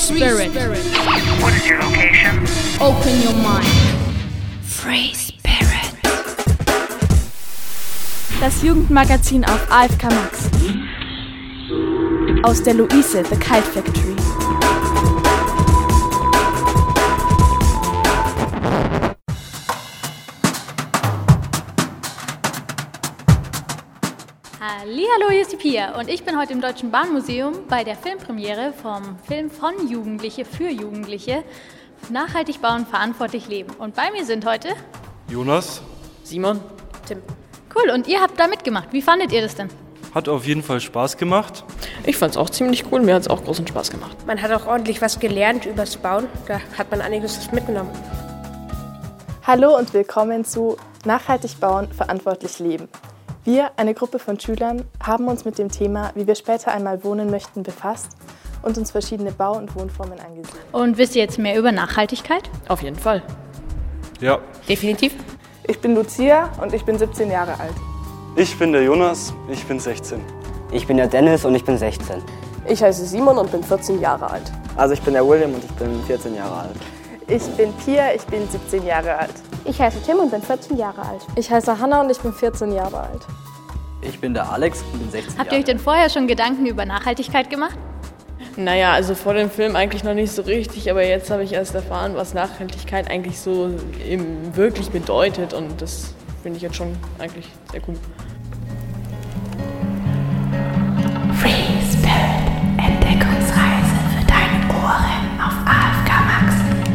Spirit. What is your location? Open your mind. Free Spirit. Das Jugendmagazin auf AFK Max. Aus der Luise, The Kite Factory. Hallihallo, hier ist die Pia und ich bin heute im Deutschen Bahnmuseum bei der Filmpremiere vom Film von Jugendliche für Jugendliche, Nachhaltig bauen, verantwortlich leben. Und bei mir sind heute Jonas, Simon, Tim. Cool, und ihr habt da mitgemacht. Wie fandet ihr das denn? hat auf jeden Fall Spaß gemacht. Ich fand's auch ziemlich cool, mir hat's auch großen Spaß gemacht. Man hat auch ordentlich was gelernt übers Bauen, da hat man einiges mitgenommen. Hallo und willkommen zu Nachhaltig bauen, verantwortlich leben. Wir, eine Gruppe von Schülern, haben uns mit dem Thema, wie wir später einmal wohnen möchten, befasst und uns verschiedene Bau- und Wohnformen angesehen. Und wisst ihr jetzt mehr über Nachhaltigkeit? Auf jeden Fall. Ja, Definitiv. Ich bin Lucia und ich bin 17 Jahre alt. ich bin der Jonas, ich bin 16. Ich bin der Dennis und ich bin 16. Ich heiße Simon und bin 14 Jahre alt. Also ich bin der William und ich bin 14 Jahre alt. Ich bin Pia, ich bin 17 Jahre alt. Ich heiße Tim und bin 14 Jahre alt. Ich heiße Hannah und ich bin 14 Jahre alt. Ich bin der Alex und bin 16 Habt ihr euch denn vorher schon Gedanken über Nachhaltigkeit gemacht? Naja, also vor dem Film eigentlich noch nicht so richtig, aber jetzt habe ich erst erfahren, was Nachhaltigkeit eigentlich so wirklich bedeutet und das finde ich jetzt schon eigentlich sehr cool. Free Spirit. Entdeckungsreise für deine Ohren auf AFK Max.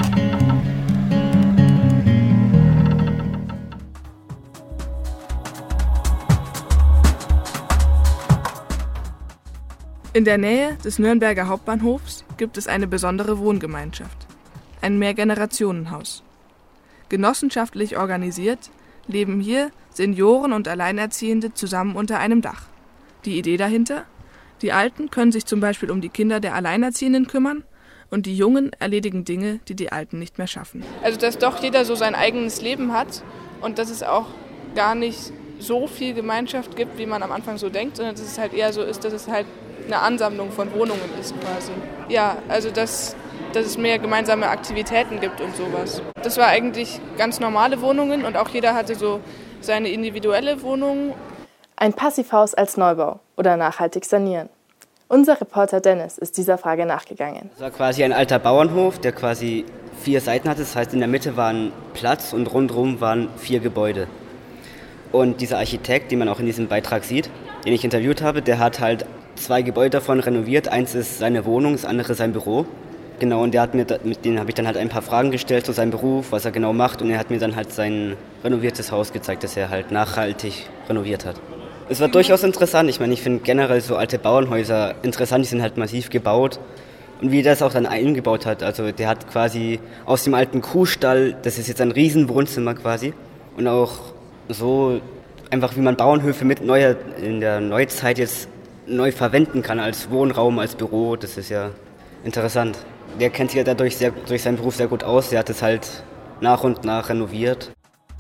In der Nähe des Nürnberger Hauptbahnhofs gibt es eine besondere Wohngemeinschaft, ein Mehrgenerationenhaus. Genossenschaftlich organisiert leben hier Senioren und Alleinerziehende zusammen unter einem Dach. Die Idee dahinter? Die Alten können sich zum Beispiel um die Kinder der Alleinerziehenden kümmern und die Jungen erledigen Dinge, die die Alten nicht mehr schaffen. Also dass doch jeder so sein eigenes Leben hat und dass es auch gar nicht so viel Gemeinschaft gibt, wie man am Anfang so denkt, sondern dass es halt eher so ist, dass es halt eine Ansammlung von Wohnungen ist quasi. Ja, also dass es mehr gemeinsame Aktivitäten gibt und sowas. Das war eigentlich ganz normale Wohnungen und auch jeder hatte so seine individuelle Wohnung. Ein Passivhaus als Neubau oder nachhaltig sanieren. Unser Reporter Dennis ist dieser Frage nachgegangen. Das war quasi ein alter Bauernhof, der quasi 4 Seiten hatte. Das heißt, in der Mitte war ein Platz und rundherum waren 4 Gebäude. Und dieser Architekt, den man auch in diesem Beitrag sieht, den ich interviewt habe, der hat halt 2 Gebäude davon renoviert. Eins ist seine Wohnung, das andere sein Büro. Genau, und mit denen habe ich dann halt ein paar Fragen gestellt zu seinem Beruf, was er genau macht. Und er hat mir dann halt sein renoviertes Haus gezeigt, das er halt nachhaltig renoviert hat. Es war durchaus interessant. Ich meine, ich finde generell so alte Bauernhäuser interessant. Die sind halt massiv gebaut. Und wie er das auch dann eingebaut hat. Also der hat quasi aus dem alten Kuhstall, das ist jetzt ein Riesenwohnzimmer quasi. Und auch so einfach, wie man Bauernhöfe in der Neuzeit jetzt neu verwenden kann als Wohnraum, als Büro. Das ist ja interessant. Der kennt sich ja dadurch durch seinen Beruf sehr gut aus. Der hat es halt nach und nach renoviert.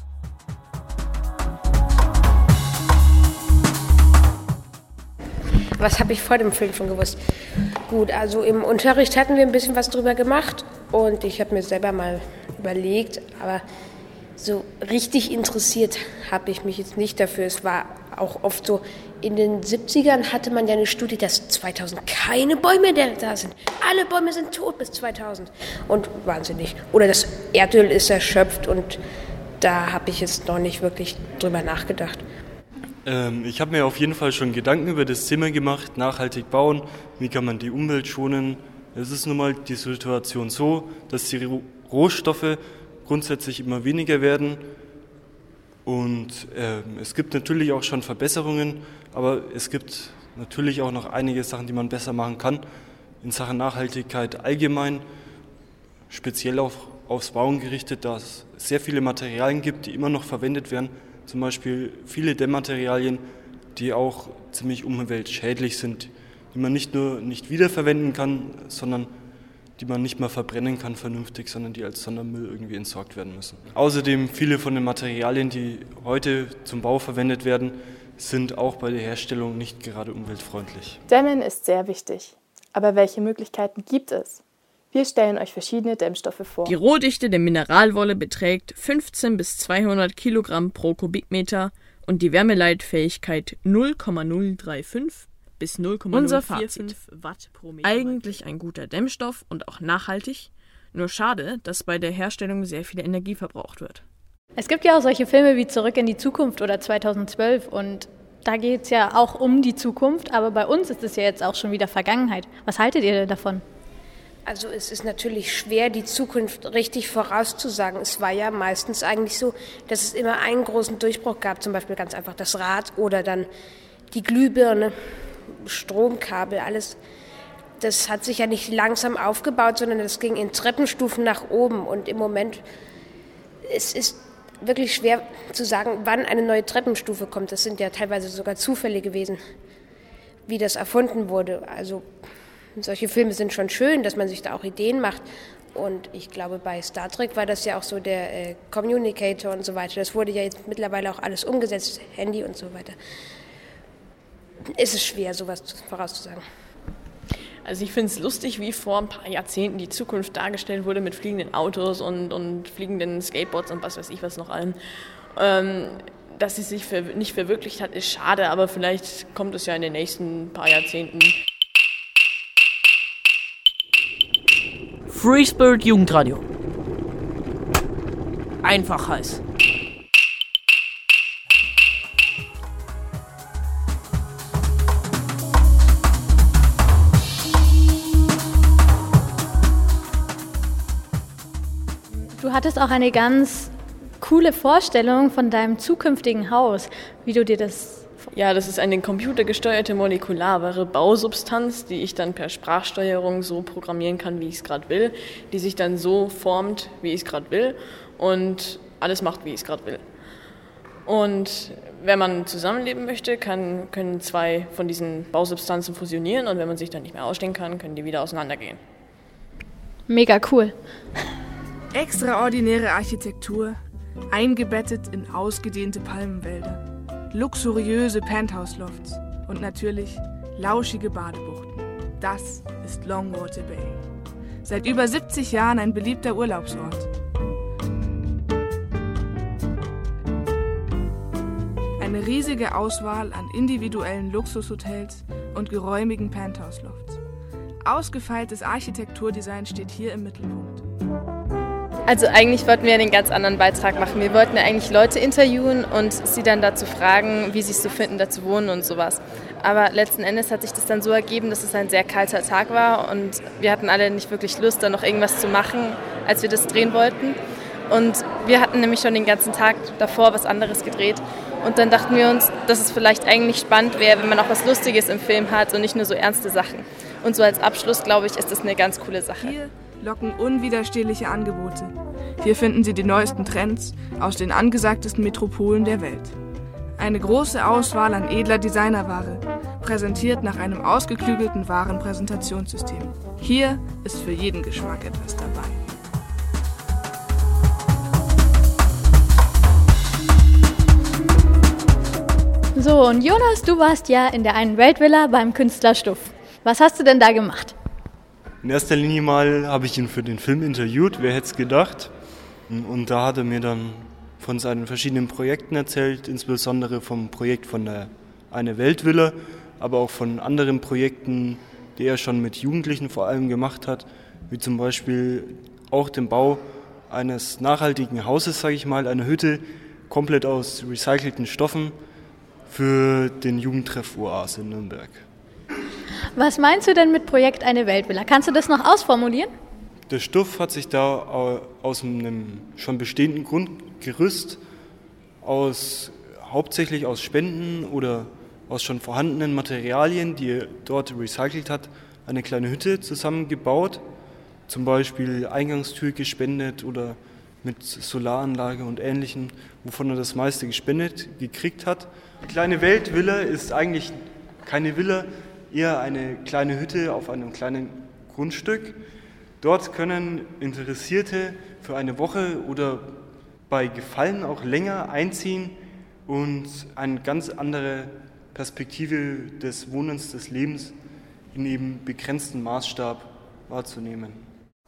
Was habe ich vor dem Film schon gewusst? Gut, also im Unterricht hatten wir ein bisschen was drüber gemacht und ich habe mir selber mal überlegt, aber so richtig interessiert habe ich mich jetzt nicht dafür. Es war auch oft so, in den 70ern hatte man ja eine Studie, dass 2000 keine Bäume da sind. Alle Bäume sind tot bis 2000. Und wahnsinnig. Oder das Erdöl ist erschöpft und da habe ich jetzt noch nicht wirklich drüber nachgedacht. Ich habe mir auf jeden Fall schon Gedanken über das Thema gemacht, nachhaltig bauen, wie kann man die Umwelt schonen. Es ist nun mal die Situation so, dass die Rohstoffe grundsätzlich immer weniger werden und es gibt natürlich auch schon Verbesserungen, aber es gibt natürlich auch noch einige Sachen, die man besser machen kann in Sachen Nachhaltigkeit allgemein, speziell aufs Bauen gerichtet, da es sehr viele Materialien gibt, die immer noch verwendet werden, zum Beispiel viele Dämmmaterialien, die auch ziemlich umweltschädlich sind, die man nicht nur nicht wiederverwenden kann, sondern die man nicht mal verbrennen kann vernünftig, sondern die als Sondermüll irgendwie entsorgt werden müssen. Außerdem viele von den Materialien, die heute zum Bau verwendet werden, sind auch bei der Herstellung nicht gerade umweltfreundlich. Dämmen ist sehr wichtig. Aber welche Möglichkeiten gibt es? Wir stellen euch verschiedene Dämmstoffe vor. Die Rohdichte der Mineralwolle beträgt 15 bis 200 Kilogramm pro Kubikmeter und die Wärmeleitfähigkeit 0,035 bis 0,045 Watt pro Meter. Eigentlich ein guter Dämmstoff und auch nachhaltig, nur schade, dass bei der Herstellung sehr viel Energie verbraucht wird. Es gibt ja auch solche Filme wie Zurück in die Zukunft oder 2012 und da geht es ja auch um die Zukunft, aber bei uns ist es ja jetzt auch schon wieder Vergangenheit. Was haltet ihr denn davon? Also es ist natürlich schwer, die Zukunft richtig vorauszusagen. Es war ja meistens eigentlich so, dass es immer einen großen Durchbruch gab, zum Beispiel ganz einfach das Rad oder dann die Glühbirne, Stromkabel, alles. Das hat sich ja nicht langsam aufgebaut, sondern das ging in Treppenstufen nach oben. Und im Moment, es ist wirklich schwer zu sagen, wann eine neue Treppenstufe kommt. Das sind ja teilweise sogar Zufälle gewesen, wie das erfunden wurde. Also solche Filme sind schon schön, dass man sich da auch Ideen macht. Und ich glaube, bei Star Trek war das ja auch so der Communicator und so weiter. Das wurde ja jetzt mittlerweile auch alles umgesetzt, Handy und so weiter. Es ist schwer, sowas vorauszusagen. Also ich finde es lustig, wie vor ein paar Jahrzehnten die Zukunft dargestellt wurde mit fliegenden Autos und fliegenden Skateboards und was weiß ich was noch allem. Dass sie sich nicht verwirklicht hat, ist schade, aber vielleicht kommt es ja in den nächsten paar Jahrzehnten. Free Spirit Jugendradio. Einfach heiß. Du hattest auch eine ganz coole Vorstellung von deinem zukünftigen Haus, wie du dir das... Ja, das ist eine computergesteuerte molekulare Bausubstanz, die ich dann per Sprachsteuerung so programmieren kann, wie ich es gerade will, die sich dann so formt, wie ich es gerade will und alles macht, wie ich es gerade will. Und wenn man zusammenleben möchte, können zwei von diesen Bausubstanzen fusionieren und wenn man sich dann nicht mehr ausstehen kann, können die wieder auseinandergehen. Mega cool. Extraordinäre Architektur, eingebettet in ausgedehnte Palmenwälder, luxuriöse Penthouse-Lofts und natürlich lauschige Badebuchten. Das ist Longwater Bay. Seit über 70 Jahren ein beliebter Urlaubsort. Eine riesige Auswahl an individuellen Luxushotels und geräumigen Penthouse-Lofts. Ausgefeiltes Architekturdesign steht hier im Mittelpunkt. Also eigentlich wollten wir einen ganz anderen Beitrag machen. Wir wollten ja eigentlich Leute interviewen und sie dann dazu fragen, wie sie es so finden, da zu wohnen und sowas. Aber letzten Endes hat sich das dann so ergeben, dass es ein sehr kalter Tag war und wir hatten alle nicht wirklich Lust, da noch irgendwas zu machen, als wir das drehen wollten. Und wir hatten nämlich schon den ganzen Tag davor was anderes gedreht. Und dann dachten wir uns, dass es vielleicht eigentlich spannend wäre, wenn man auch was Lustiges im Film hat und nicht nur so ernste Sachen. Und so als Abschluss, glaube ich, ist das eine ganz coole Sache. Hier locken unwiderstehliche Angebote. Hier finden Sie die neuesten Trends aus den angesagtesten Metropolen der Welt. Eine große Auswahl an edler Designerware, präsentiert nach einem ausgeklügelten Warenpräsentationssystem. Hier ist für jeden Geschmack etwas dabei. So, und Jonas, du warst ja in der einen Weltvilla beim Künstler Stuff. Was hast du denn da gemacht? In erster Linie mal habe ich ihn für den Film interviewt, wer hätte es gedacht. Und da hat er mir dann von seinen verschiedenen Projekten erzählt, insbesondere vom Projekt von der Eine Weltvilla, aber auch von anderen Projekten, die er schon mit Jugendlichen vor allem gemacht hat, wie zum Beispiel auch den Bau eines nachhaltigen Hauses, sage ich mal, einer Hütte, komplett aus recycelten Stoffen für den Jugendtreff Oase in Nürnberg. Was meinst du denn mit Projekt Eine Weltvilla? Kannst du das noch ausformulieren? Der Stuff hat sich da aus einem schon bestehenden Grundgerüst, hauptsächlich aus Spenden oder aus schon vorhandenen Materialien, die er dort recycelt hat, eine kleine Hütte zusammengebaut. Zum Beispiel Eingangstür gespendet oder mit Solaranlage und Ähnlichem, wovon er das meiste gespendet gekriegt hat. Die kleine Weltvilla ist eigentlich keine Villa, eher eine kleine Hütte auf einem kleinen Grundstück. Dort können Interessierte für eine Woche oder bei Gefallen auch länger einziehen und eine ganz andere Perspektive des Wohnens, des Lebens in eben begrenzten Maßstab wahrzunehmen.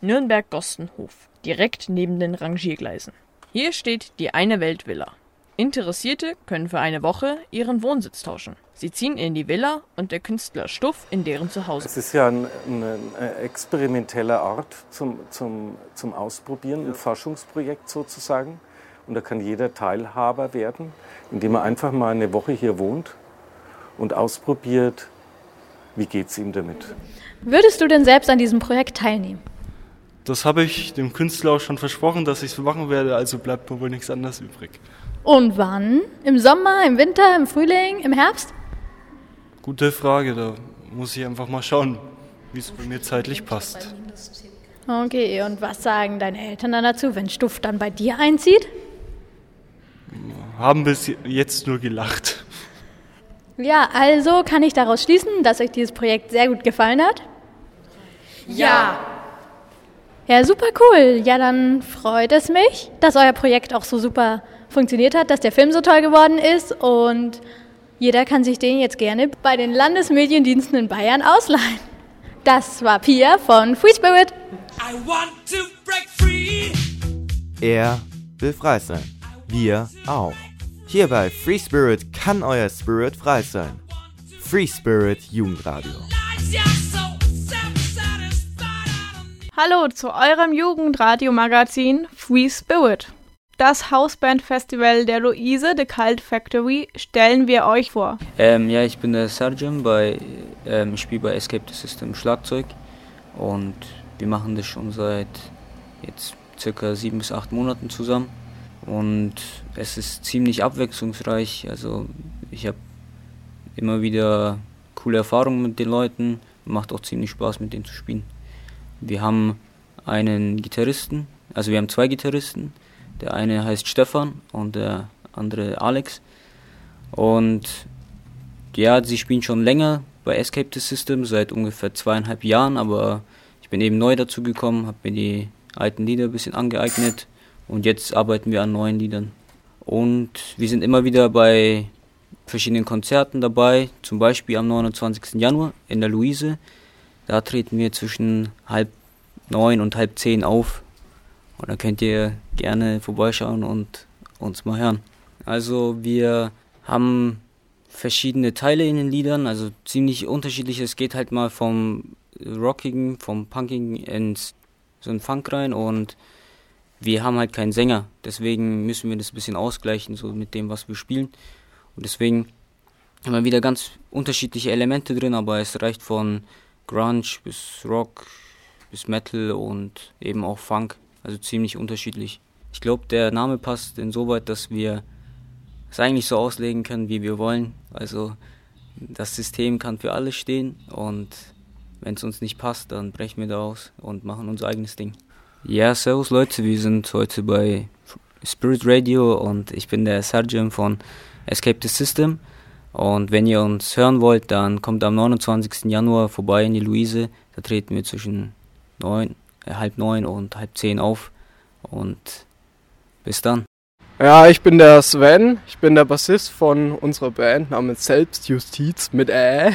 Nürnberg-Gostenhof, direkt neben den Rangiergleisen. Hier steht die Eine Welt Villa. Interessierte können für eine Woche ihren Wohnsitz tauschen. Sie ziehen in die Villa und der Künstler Stuff in deren Zuhause. Es ist ja ein experimenteller Ort zum Ausprobieren, ein Forschungsprojekt sozusagen. Und da kann jeder Teilhaber werden, indem er einfach mal eine Woche hier wohnt und ausprobiert, wie geht es ihm damit. Würdest du denn selbst an diesem Projekt teilnehmen? Das habe ich dem Künstler auch schon versprochen, dass ich es machen werde, also bleibt mir wohl nichts anderes übrig. Und wann? Im Sommer, im Winter, im Frühling, im Herbst? Gute Frage, da muss ich einfach mal schauen, wie es bei mir zeitlich passt. Okay, und was sagen deine Eltern dann dazu, wenn Stuff dann bei dir einzieht? Haben bis jetzt nur gelacht. Ja, also kann ich daraus schließen, dass euch dieses Projekt sehr gut gefallen hat? Ja. Ja, super cool. Ja, dann freut es mich, dass euer Projekt auch so super funktioniert hat, dass der Film so toll geworden ist und jeder kann sich den jetzt gerne bei den Landesmediendiensten in Bayern ausleihen. Das war Pia von Free Spirit. Er will frei sein. Wir auch. Hier bei Free Spirit kann euer Spirit frei sein. Free Spirit Jugendradio. Hallo zu eurem Jugendradio-Magazin Free Spirit. Das Hausband-Festival der Luise de Cult Factory stellen wir euch vor. Ja, ich bin der Sergeant, ich spiele bei Escape the System Schlagzeug und wir machen das schon seit jetzt circa 7 bis 8 Monaten zusammen und es ist ziemlich abwechslungsreich, also ich habe immer wieder coole Erfahrungen mit den Leuten, macht auch ziemlich Spaß mit denen zu spielen. Wir haben einen Gitarristen, also wir haben 2 Gitarristen. Der eine heißt Stefan und der andere Alex. Und ja, sie spielen schon länger bei Escape the System, seit ungefähr 2,5 Jahren, aber ich bin eben neu dazu gekommen, habe mir die alten Lieder ein bisschen angeeignet und jetzt arbeiten wir an neuen Liedern. Und wir sind immer wieder bei verschiedenen Konzerten dabei, zum Beispiel am 29. Januar in der Luise. Da treten wir zwischen 8:30 und 9:30 auf. Und da könnt ihr gerne vorbeischauen und uns mal hören. Also wir haben verschiedene Teile in den Liedern, also ziemlich unterschiedlich. Es geht halt mal vom Rockigen, vom Punkigen ins so ein Funk rein und wir haben halt keinen Sänger. Deswegen müssen wir das ein bisschen ausgleichen, so mit dem, was wir spielen. Und deswegen haben wir wieder ganz unterschiedliche Elemente drin, aber es reicht von Grunge bis Rock bis Metal und eben auch Funk. Also ziemlich unterschiedlich. Ich glaube, der Name passt insoweit, dass wir es eigentlich so auslegen können, wie wir wollen. Also das System kann für alles stehen und wenn es uns nicht passt, dann brechen wir da aus und machen unser eigenes Ding. Ja, servus Leute, wir sind heute bei Spirit Radio und ich bin der Sergeant von Escape the System. Und wenn ihr uns hören wollt, dann kommt am 29. Januar vorbei in die Luise. Da treten wir zwischen 8:30 und 9:30 auf und bis dann. Ja, ich bin der Sven, ich bin der Bassist von unserer Band namens Selbstjustiz mit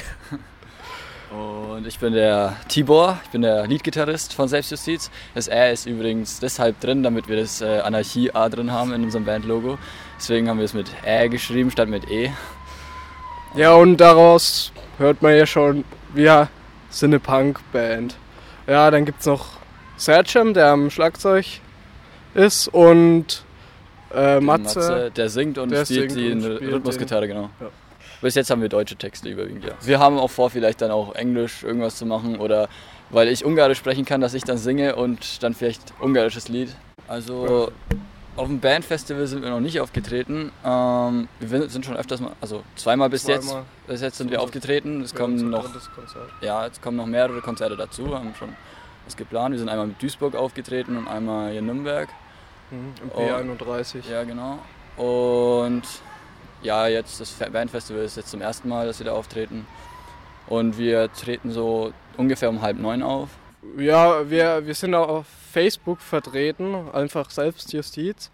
Und ich bin der Tibor, ich bin der Leadgitarrist von Selbstjustiz. Das ist übrigens deshalb drin, damit wir das Anarchie-A drin haben in unserem Bandlogo. Deswegen haben wir es mit geschrieben statt mit E. Ja, und daraus hört man ja schon, wir sind eine Punk-Band. Ja, dann gibt's noch Sergeant, der am Schlagzeug ist und Matze, der singt und spielt die Rhythmusgitarre, genau. Ja. Bis jetzt haben wir deutsche Texte überwiegend, ja. Wir haben auch vor, vielleicht dann auch Englisch irgendwas zu machen oder weil ich Ungarisch sprechen kann, dass ich dann singe und dann vielleicht ungarisches Lied. Also auf dem Bandfestival sind wir noch nicht aufgetreten. Wir sind schon öfters mal, also zweimal bis jetzt sind wir aufgetreten. Es kommen noch mehrere Konzerte dazu, haben schon was geplant. Wir sind einmal mit Duisburg aufgetreten und einmal hier in Nürnberg. Im P31. Ja, genau. Und ja, jetzt das Bandfestival ist jetzt zum ersten Mal, dass wir da auftreten. Und wir treten so ungefähr um 8:30 auf. Ja, wir sind auch auf Facebook vertreten, einfach Selbstjustiz.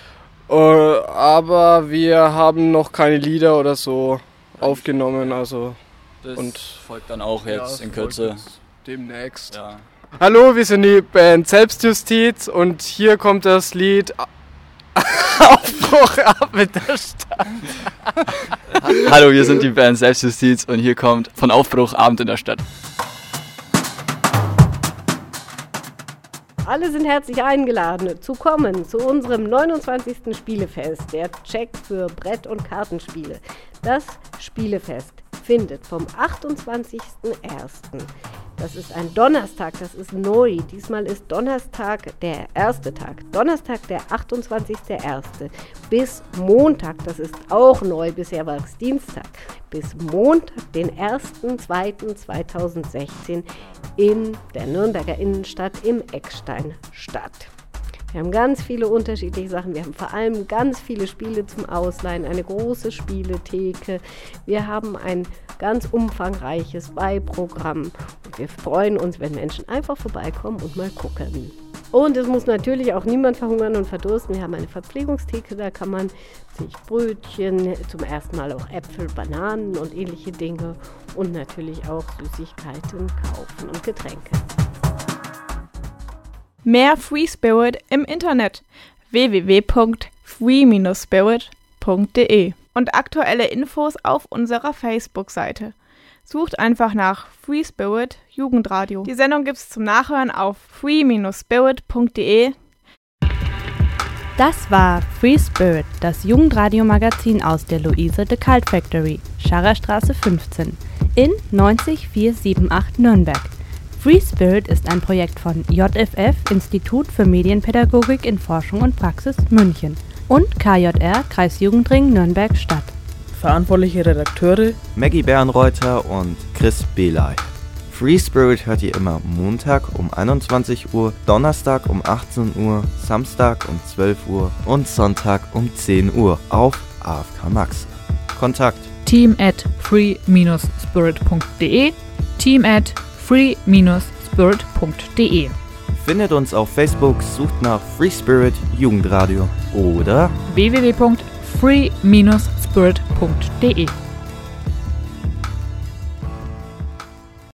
Aber wir haben noch keine Lieder oder so aufgenommen. Also das folgt dann auch jetzt in Kürze. Demnächst. Ja. Hallo, wir sind die Band Selbstjustiz und hier kommt das Lied Aufbruch ab mit der Stadt. Hallo, wir sind die Band Selbstjustiz und hier kommt von Aufbruch Abend in der Stadt. Alle sind herzlich eingeladen zu kommen zu unserem 29. Spielefest, der Check für Brett- und Kartenspiele. Das Spielefest findet vom 28.01. Das ist ein Donnerstag, das ist neu. Diesmal ist Donnerstag der erste Tag. Donnerstag der 28.01. bis Montag, das ist auch neu, bisher war es Dienstag, bis Montag, den 1.2.2016 in der Nürnberger Innenstadt im Eckstein-Stadt. Wir haben ganz viele unterschiedliche Sachen. Wir haben vor allem ganz viele Spiele zum Ausleihen, eine große Spieletheke. Wir haben ein ganz umfangreiches Beiprogramm. Und wir freuen uns, wenn Menschen einfach vorbeikommen und mal gucken. Und es muss natürlich auch niemand verhungern und verdursten. Wir haben eine Verpflegungstheke, da kann man sich Brötchen, zum ersten Mal auch Äpfel, Bananen und ähnliche Dinge und natürlich auch Süßigkeiten kaufen und Getränke. Mehr Free Spirit im Internet www.free-spirit.de und aktuelle Infos auf unserer Facebook-Seite. Sucht einfach nach Free Spirit Jugendradio. Die Sendung gibt's zum Nachhören auf free-spirit.de. Das war Free Spirit, das Jugendradio-Magazin aus der Luise de Cult Factory, Scharrerstraße 15 in 90478 Nürnberg. Free Spirit ist ein Projekt von JFF, Institut für Medienpädagogik in Forschung und Praxis München und KJR, Kreisjugendring Nürnberg-Stadt. Verantwortliche Redakteure Maggie Bernreuther und Chris Belay. Free Spirit hört ihr immer Montag um 21 Uhr, Donnerstag um 18 Uhr, Samstag um 12 Uhr und Sonntag um 10 Uhr auf AFK Max. Kontakt team@free-spirit.de, team@free-spirit.de. Findet uns auf Facebook, sucht nach Free Spirit Jugendradio oder www.free-spirit.de.